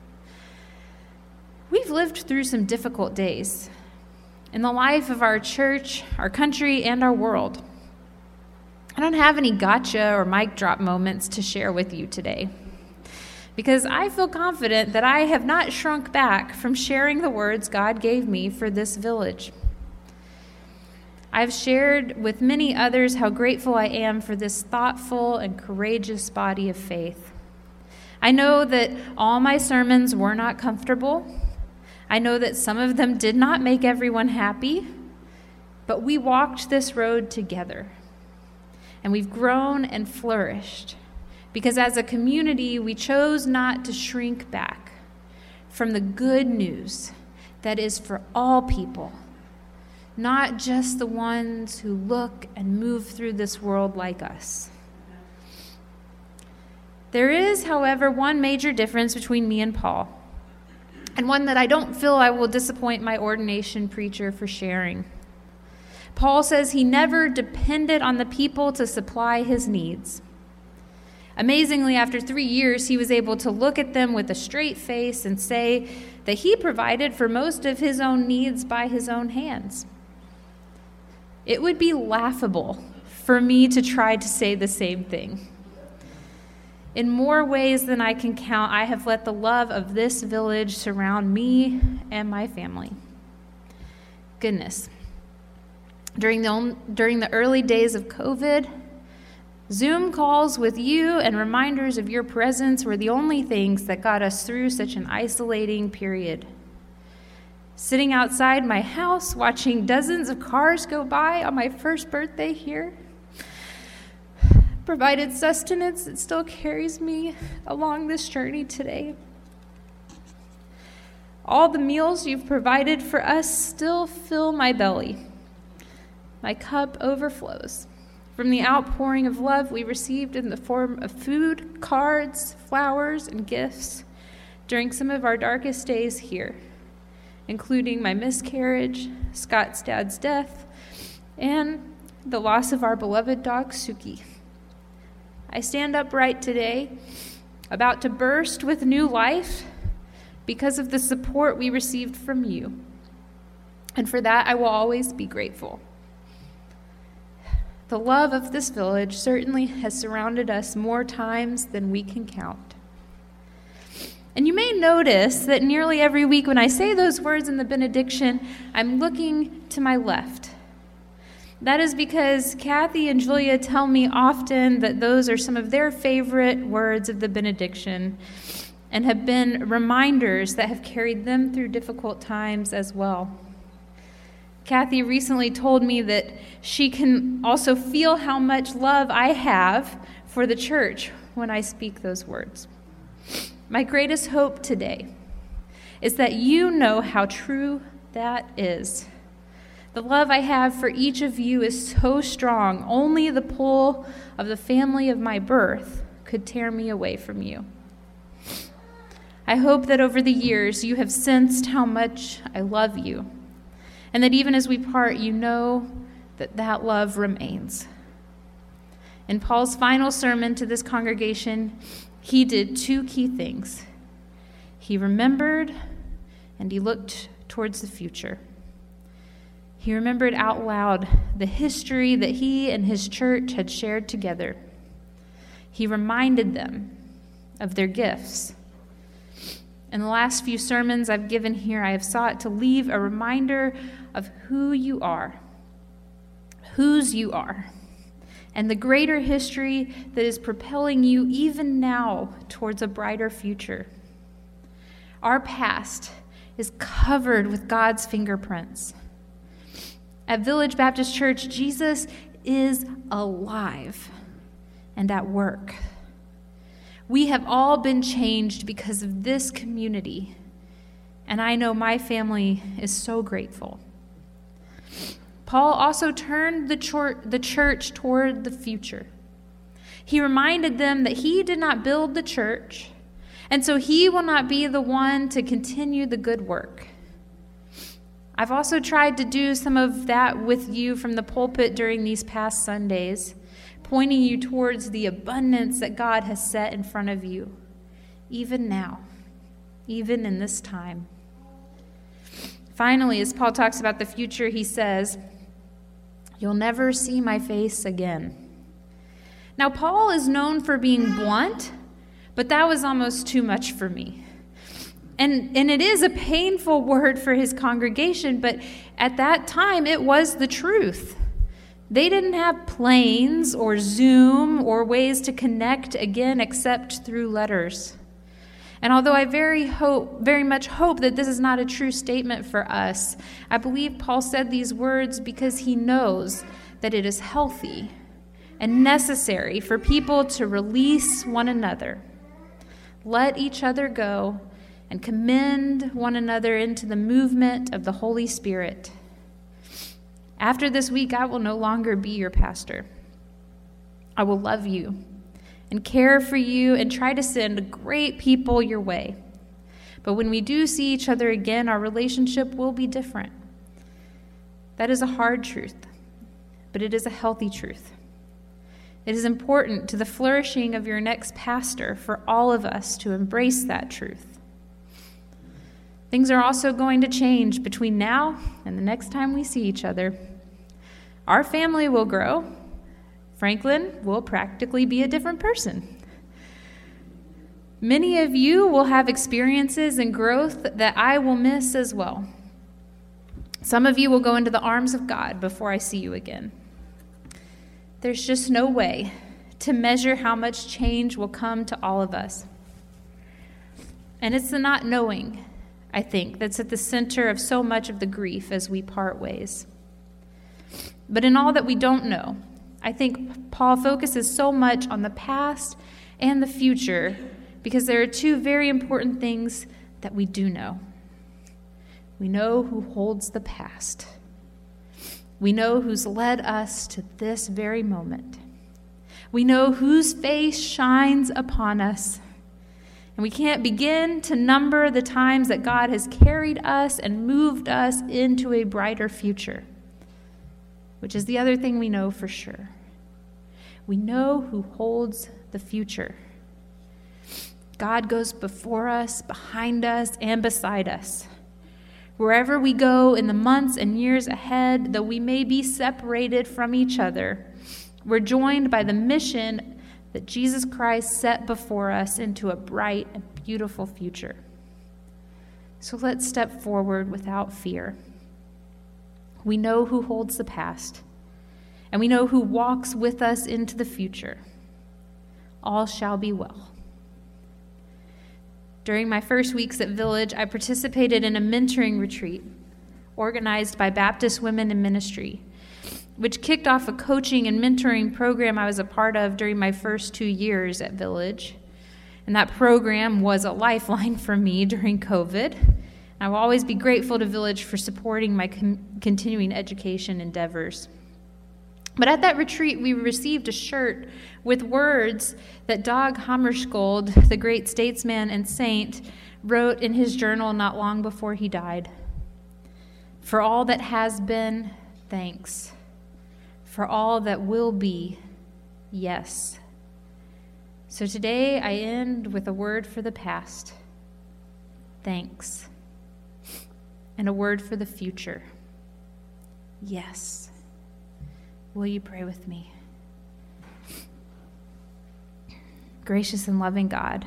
C: We've lived through some difficult days in the life of our church, our country, and our world. I don't have any gotcha or mic drop moments to share with you today because I feel confident that I have not shrunk back from sharing the words God gave me for this village. I've shared with many others how grateful I am for this thoughtful and courageous body of faith. I know that all my sermons were not comfortable. I know that some of them did not make everyone happy, but we walked this road together, and we've grown and flourished because as a community, we chose not to shrink back from the good news that is for all people, not just the ones who look and move through this world like us. There is, however, one major difference between me and Paul, and one that I don't feel I will disappoint my ordination preacher for sharing. Paul says he never depended on the people to supply his needs. Amazingly, after 3 years, he was able to look at them with a straight face and say that he provided for most of his own needs by his own hands. It would be laughable for me to try to say the same thing. In more ways than I can count, I have let the love of this village surround me and my family. Goodness. During the early days of COVID, Zoom calls with you and reminders of your presence were the only things that got us through such an isolating period. Sitting outside my house, watching dozens of cars go by on my first birthday here, provided sustenance that still carries me along this journey today. All the meals you've provided for us still fill my belly. My cup overflows from the outpouring of love we received in the form of food, cards, flowers, and gifts during some of our darkest days here, including my miscarriage, Scott's dad's death, and the loss of our beloved dog, Suki. I stand upright today, about to burst with new life because of the support we received from you. And for that, I will always be grateful. The love of this village certainly has surrounded us more times than we can count. And you may notice that nearly every week when I say those words in the benediction, I'm looking to my left. That is because Kathy and Julia tell me often that those are some of their favorite words of the benediction and have been reminders that have carried them through difficult times as well. Kathy recently told me that she can also feel how much love I have for the church when I speak those words. My greatest hope today is that you know how true that is. The love I have for each of you is so strong, only the pull of the family of my birth could tear me away from you. I hope that over the years you have sensed how much I love you, and that even as we part, you know that that love remains. In Paul's final sermon to this congregation, he did two key things. He remembered and he looked towards the future. He remembered out loud the history that he and his church had shared together. He reminded them of their gifts. In the last few sermons I've given here, I have sought to leave a reminder of who you are, whose you are, and the greater history that is propelling you even now towards a brighter future. Our past is covered with God's fingerprints. At Village Baptist Church, Jesus is alive and at work. We have all been changed because of this community, and I know my family is so grateful. Paul also turned the church toward the future. He reminded them that he did not build the church, and so he will not be the one to continue the good work. I've also tried to do some of that with you from the pulpit during these past Sundays, pointing you towards the abundance that God has set in front of you, even now, even in this time. Finally, as Paul talks about the future, he says, "You'll never see my face again." Now, Paul is known for being blunt, but that was almost too much for me. And it is a painful word for his congregation, but at that time, it was the truth. They didn't have planes or Zoom or ways to connect again except through letters. And although I very much hope that this is not a true statement for us, I believe Paul said these words because he knows that it is healthy and necessary for people to release one another, let each other go, and commend one another into the movement of the Holy Spirit. After this week, I will no longer be your pastor. I will love you and care for you and try to send great people your way. But when we do see each other again, our relationship will be different. That is a hard truth, but it is a healthy truth. It is important to the flourishing of your next pastor for all of us to embrace that truth. Things are also going to change between now and the next time we see each other. Our family will grow. Franklin will practically be a different person. Many of you will have experiences and growth that I will miss as well. Some of you will go into the arms of God before I see you again. There's just no way to measure how much change will come to all of us. And it's the not knowing, I think, that's at the center of so much of the grief as we part ways. But in all that we don't know, I think Paul focuses so much on the past and the future because there are two very important things that we do know. We know who holds the past. We know who's led us to this very moment. We know whose face shines upon us. And we can't begin to number the times that God has carried us and moved us into a brighter future, which is the other thing we know for sure. We know who holds the future. God goes before us, behind us, and beside us. Wherever we go in the months and years ahead, though we may be separated from each other, we're joined by the mission that Jesus Christ set before us into a bright and beautiful future. So let's step forward without fear. We know who holds the past, and we know who walks with us into the future. All shall be well. During my first weeks at Village, I participated in a mentoring retreat organized by Baptist Women in Ministry, which kicked off a coaching and mentoring program I was a part of during my first 2 years at Village. And that program was a lifeline for me during COVID. I will always be grateful to Village for supporting my continuing education endeavors. But at that retreat, we received a shirt with words that Dag Hammarskjöld, the great statesman and saint, wrote in his journal not long before he died. For all that has been, thanks. For all that will be, yes. So today I end with a word for the past, thanks, and a word for the future, yes. Will you pray with me? Gracious and loving God,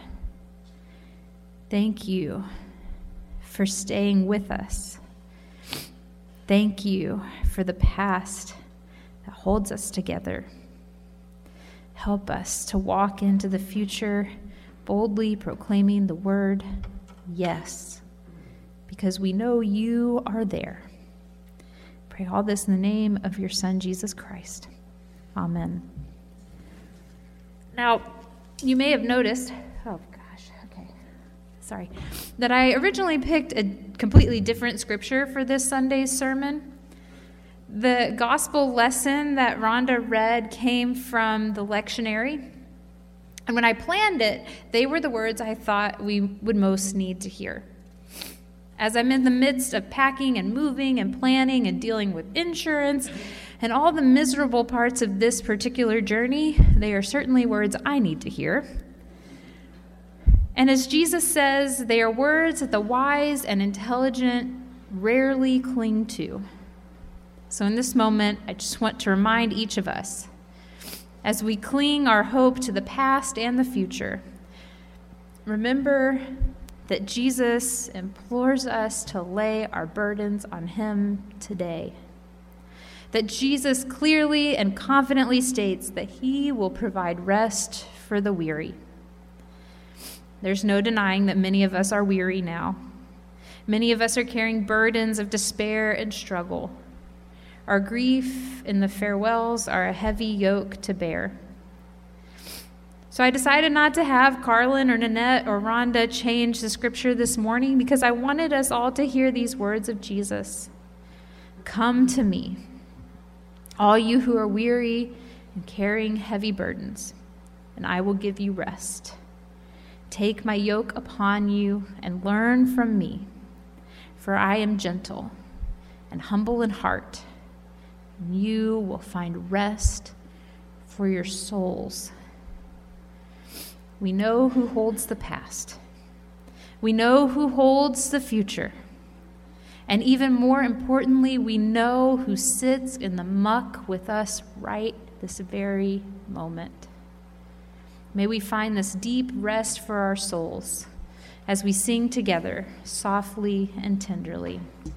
C: thank you for staying with us. Thank you for the past that holds us together. Help us to walk into the future boldly proclaiming the word, yes, because we know you are there. Pray all this in the name of your Son, Jesus Christ. Amen. Now, you may have noticed, that I originally picked a completely different scripture for this Sunday's sermon. The gospel lesson that Rhonda read came from the lectionary. And when I planned it, they were the words I thought we would most need to hear. As I'm in the midst of packing and moving and planning and dealing with insurance and all the miserable parts of this particular journey, they are certainly words I need to hear. And as Jesus says, they are words that the wise and intelligent rarely cling to. So in this moment, I just want to remind each of us, as we cling our hope to the past and the future, remember that Jesus implores us to lay our burdens on him today. That Jesus clearly and confidently states that he will provide rest for the weary. There's no denying that many of us are weary now. Many of us are carrying burdens of despair and struggle. Our grief in the farewells are a heavy yoke to bear. So I decided not to have Carlin or Nanette or Rhonda change the scripture this morning because I wanted us all to hear these words of Jesus. Come to me, all you who are weary and carrying heavy burdens, and I will give you rest. Take my yoke upon you and learn from me, for I am gentle and humble in heart, and you will find rest for your souls. We know who holds the past. We know who holds the future. And even more importantly, we know who sits in the muck with us right this very moment. May we find this deep rest for our souls as we sing together, softly and tenderly.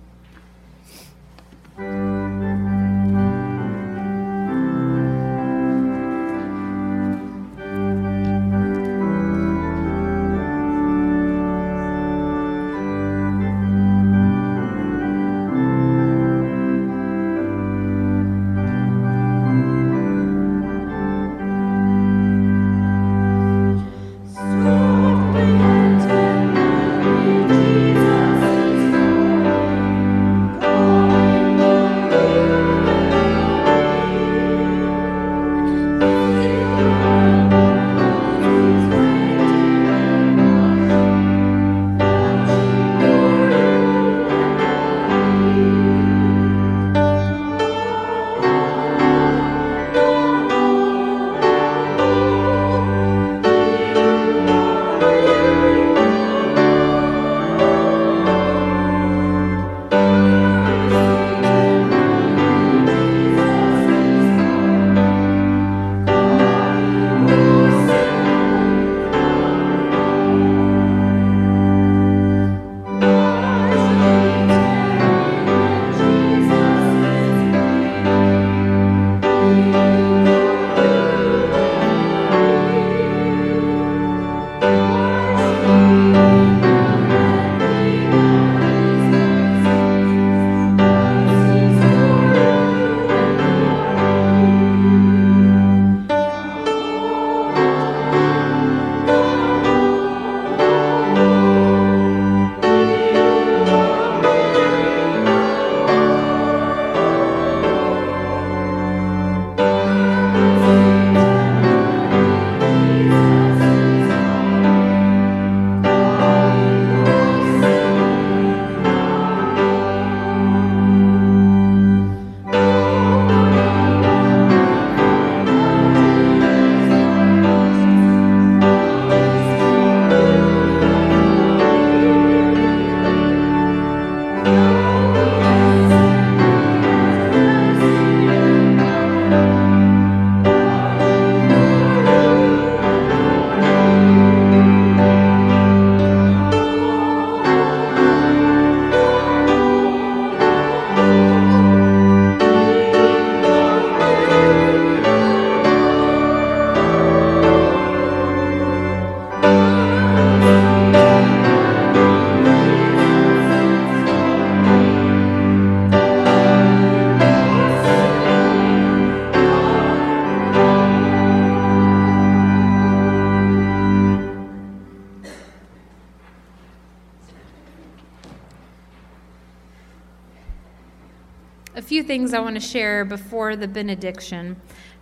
C: A few things I want to share before the benediction.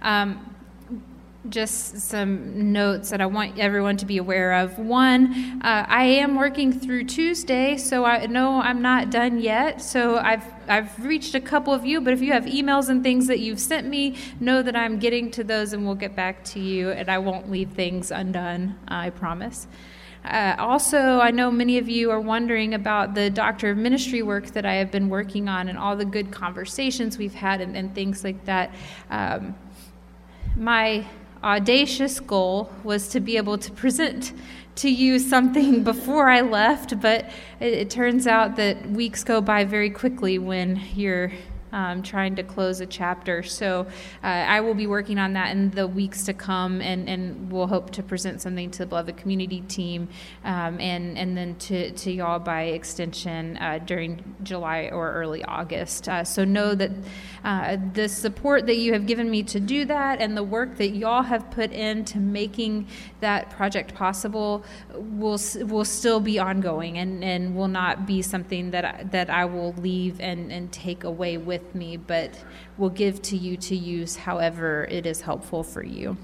C: Just some notes that I want everyone to be aware of. One, I am working through Tuesday, so I know I'm not done yet. So I've reached a couple of you, but if you have emails and things that you've sent me, know that I'm getting to those and we'll get back to you, and I won't leave things undone, I promise. Also, I know many of you are wondering about the Doctor of Ministry work that I have been working on and all the good conversations we've had and things like that. My audacious goal was to be able to present to you something before I left, but it turns out that weeks go by very quickly when you're trying to close a chapter. So I will be working on that in the weeks to come, and we'll hope to present something to the Beloved Community team and then to y'all by extension during July or early August. So know that the support that you have given me to do that and the work that y'all have put into making that project possible will still be ongoing and will not be something that I will leave and take away with me, but will give to you to use however it is helpful for you.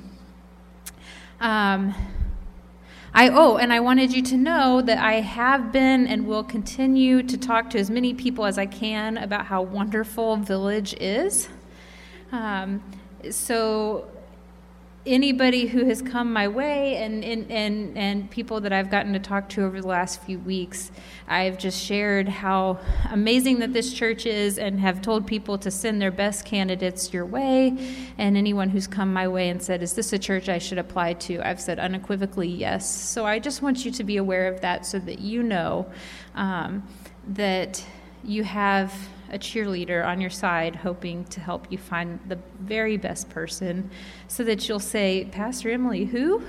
C: I wanted you to know that I have been and will continue to talk to as many people as I can about how wonderful Village is. So anybody who has come my way and people that I've gotten to talk to over the last few weeks, I've just shared how amazing that this church is and have told people to send their best candidates your way. And anyone who's come my way and said, is this a church I should apply to? I've said unequivocally yes. So I just want you to be aware of that so that you know that you have a cheerleader on your side hoping to help you find the very best person so that you'll say, Pastor Emily, who?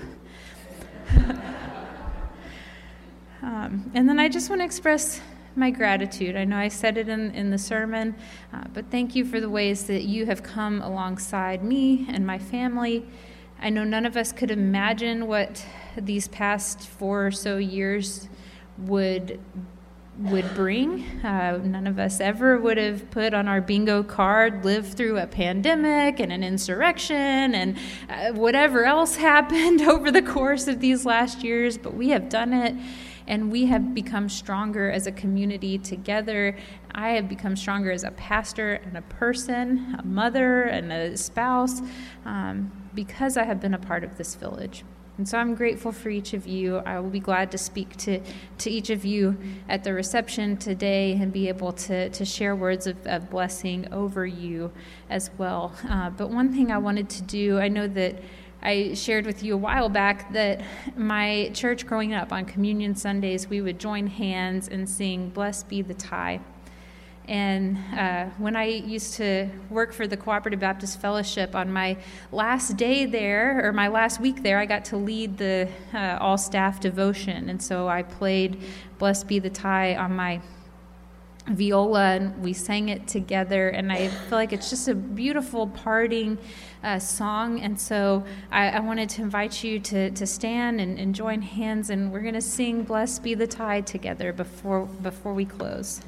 C: And then I just want to express my gratitude. I know I said it in the sermon, but thank you for the ways that you have come alongside me and my family. I know none of us could imagine what these past 4 or so years would bring. None of us ever would have put on our bingo card, lived through a pandemic and an insurrection and whatever else happened over the course of these last years, but we have done it, and we have become stronger as a community together. I have become stronger as a pastor and a person, a mother and a spouse, because I have been a part of this village. And so I'm grateful for each of you. I will be glad to speak to each of you at the reception today and be able to share words of blessing over you as well. But one thing I wanted to do, I know that I shared with you a while back that my church growing up on Communion Sundays, we would join hands and sing Blessed Be the Tie. And when I used to work for the Cooperative Baptist Fellowship, on my last day there, or my last week there, I got to lead the all-staff devotion. And so I played Blessed Be the Tie on my viola, and we sang it together. And I feel like it's just a beautiful parting song. And so I wanted to invite you to stand and join hands, and we're going to sing Blessed Be the Tie together before we close.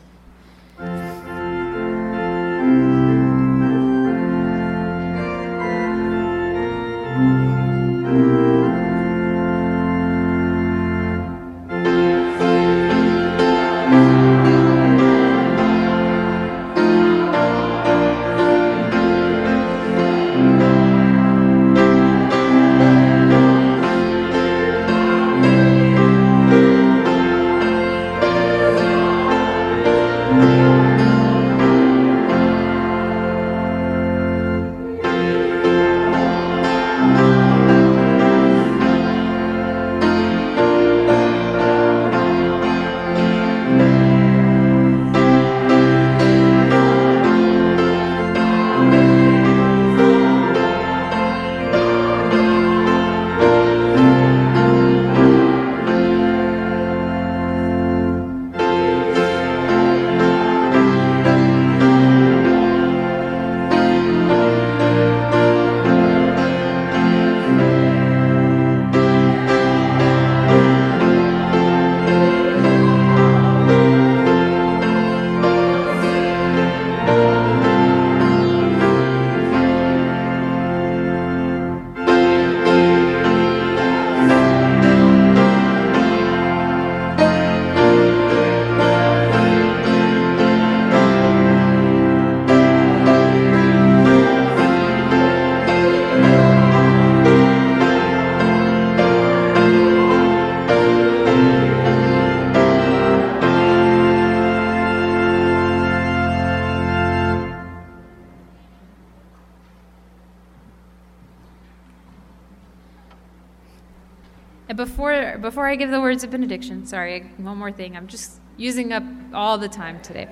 C: And before I give the words of benediction, sorry, one more thing. I'm just using up all the time today.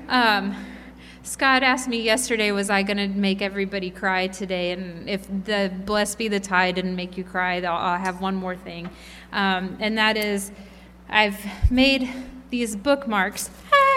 C: Scott asked me yesterday, was I going to make everybody cry today? And if the Blessed Be the Tie didn't make you cry, I'll have one more thing. And that is, I've made these bookmarks.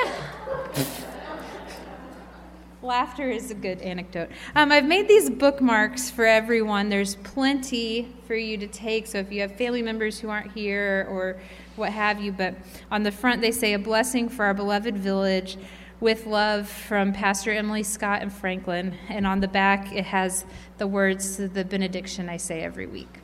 C: Laughter is a good anecdote. I've made these bookmarks for everyone. There's plenty for you to take. So if you have family members who aren't here or what have you, but on the front they say, a blessing for our beloved village with love from Pastor Emily, Scott, and Franklin. And on the back it has the words to the benediction I say every week.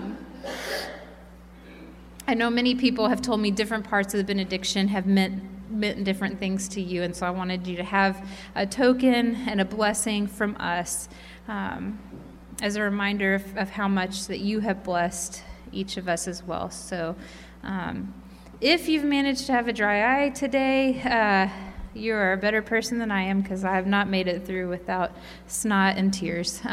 C: I know many people have told me different parts of the benediction have meant meant different things to you, and so I wanted you to have a token and a blessing from us as a reminder of how much that you have blessed each of us as well. So if you've managed to have a dry eye today, you are a better person than I am, because I have not made it through without snot and tears.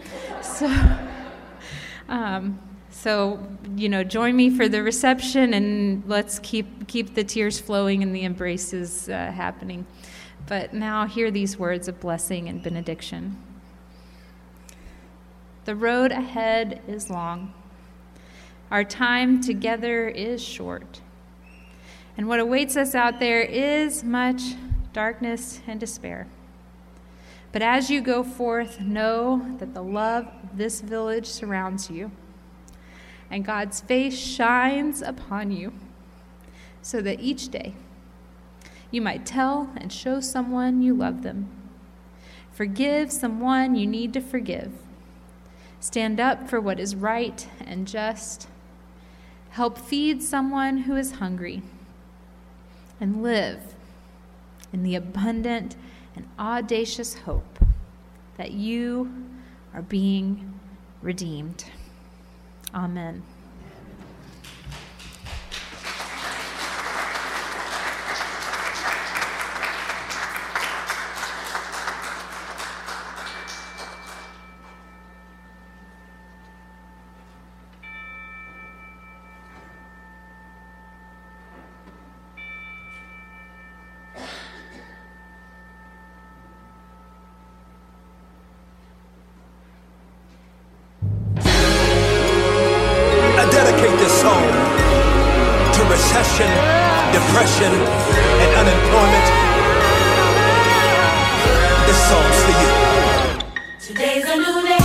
C: So, join me for the reception, and let's keep the tears flowing and the embraces happening. But now hear these words of blessing and benediction. The road ahead is long. Our time together is short. And what awaits us out there is much darkness and despair. But as you go forth, know that the love of this village surrounds you, and God's face shines upon you, so that each day you might tell and show someone you love them. Forgive someone you need to forgive. Stand up for what is right and just. Help feed someone who is hungry. And live in the abundant and audacious hope that you are being redeemed. Amen.
G: Depression and unemployment. This song's for you.
H: Today's a new day,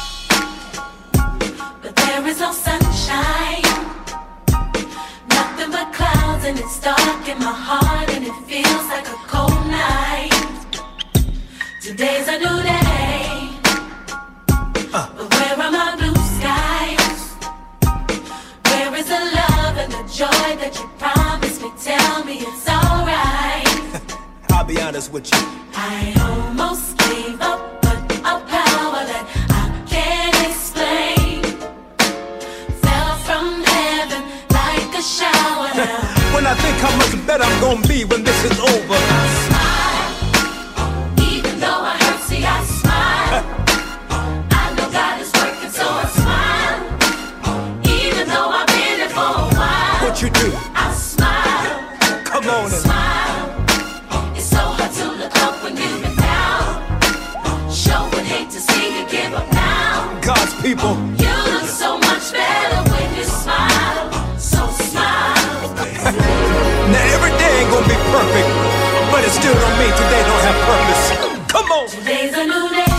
H: but there is no sunshine. Nothing but clouds, and it's dark in my heart, and it feels like a cold night. Today's a new day, but where are my blue skies? Where is the love and the joy that you promised me? Tell me it's alright.
G: I'll be honest with you.
H: I almost gave up, but a power that I can't explain fell from heaven like a shower now.
G: When I think how much better I'm gonna be when this is over,
H: I smile, even though I hurt, see I smile. I know God is working, so I smile, even though I've been here for a while.
G: what you do?
H: I smile.
G: Come on and
H: Smile. It's so hard to look up when you've been down. Sure would hate to see you give up now.
G: God's people.
H: You look so much better when you smile. So smile.
G: Now every day ain't gonna be perfect, but it still don't mean today don't have purpose. Come on.
H: Today's a new day,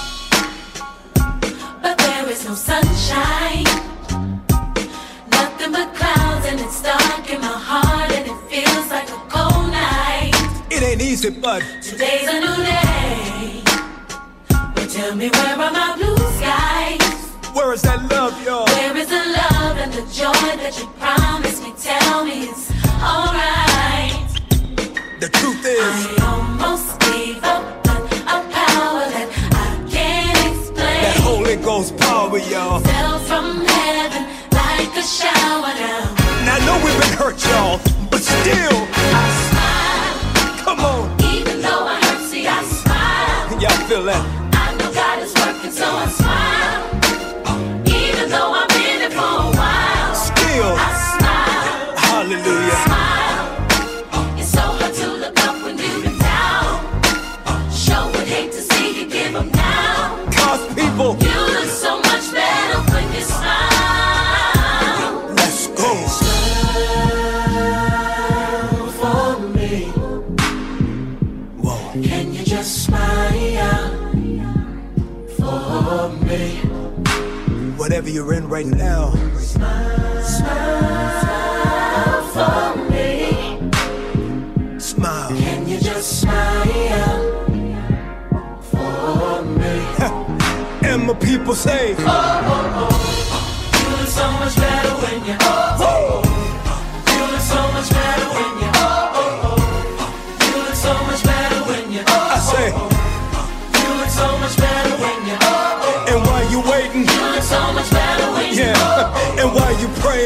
H: but there is no sunshine. Nothing but clouds, and it's dark in my heart, and it feels like a cold night.
G: It ain't easy, but
H: Today's a new day, but tell me, where are my blue skies?
G: where is that love, y'all?
H: Where is the love and the joy that you promised me? Tell me it's alright.
G: The truth is,
H: I almost gave up, but a power that I can't explain
G: that Holy Ghost power, y'all.
H: fell from heaven like a shower down.
G: Now I know we've been hurt, y'all, but still,
H: I smile,
G: come on.
H: even though I hurt, see I smile.
G: Y'all feel that?
H: I know God is working, so I smile, even though I've been here for a while.
G: Still,
H: I smile,
G: hallelujah.
H: smile. It's so hard to look up when you've been down. Sure would hate to see you give up now.
G: God's people,
H: You look so much better when you smile.
G: let's go.
H: For me,
G: Whoa.
H: can you just smile for me?
G: Whatever you're in right now,
H: Smile for me.
G: smile.
H: Can you just smile for me?
G: And my people say,
H: You look so much better when you You look so much better when you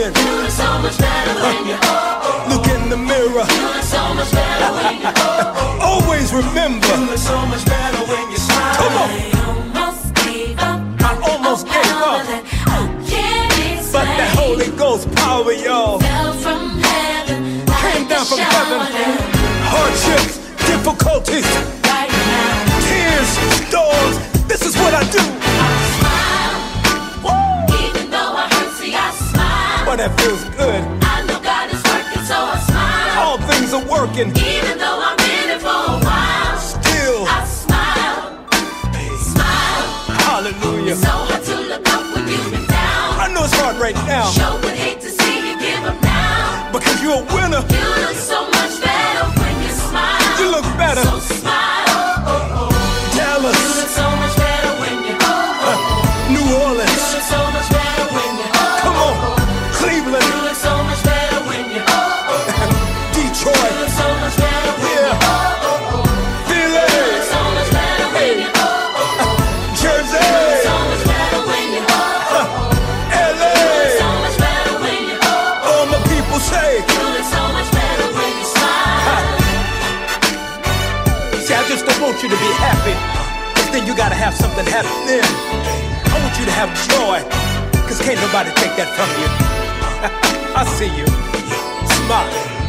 G: again.
H: You look so much better when you
G: Look in the mirror.
H: You look so much better when you
G: Always remember.
H: You look so much better when you smile.
G: Come on.
H: I almost gave up.
G: I almost gave up.
H: That I can't explain.
G: But that Holy Ghost power, y'all,
H: fell from heaven.
G: came down from heaven. Hardships, difficulties,
H: Right now.
G: tears, storms. This is what I do.
H: I smile. Even though I hurt, see, I smile.
G: But that feels good.
H: I know God is working, so I smile.
G: All things are working.
H: Even though I'm in it for a while,
G: Still,
H: I smile. Smile.
G: hallelujah.
H: So hard to look up when you've been down.
G: I know it's hard right now
H: Sure would hate to see you give up now.
G: because you're a winner.
H: You look so much better when you smile.
G: You look better.
H: So smile.
G: Dallas,
H: You look so much better when you
G: New Orleans,
H: You look so much better when you
G: come on, Cleveland,
H: You look so much better when you
G: Detroit,
H: You look so much better when
G: yeah, Philly,
H: You look so much better when you
G: Jersey,
H: So much better when you
G: LA.
H: So much better when you
G: All my people say,
H: You look so much better when you smile.
G: see, I just don't want you to be happy, cause then you gotta have something happen then. I want you to have joy, cause can't nobody take that from you. I see you. Smile.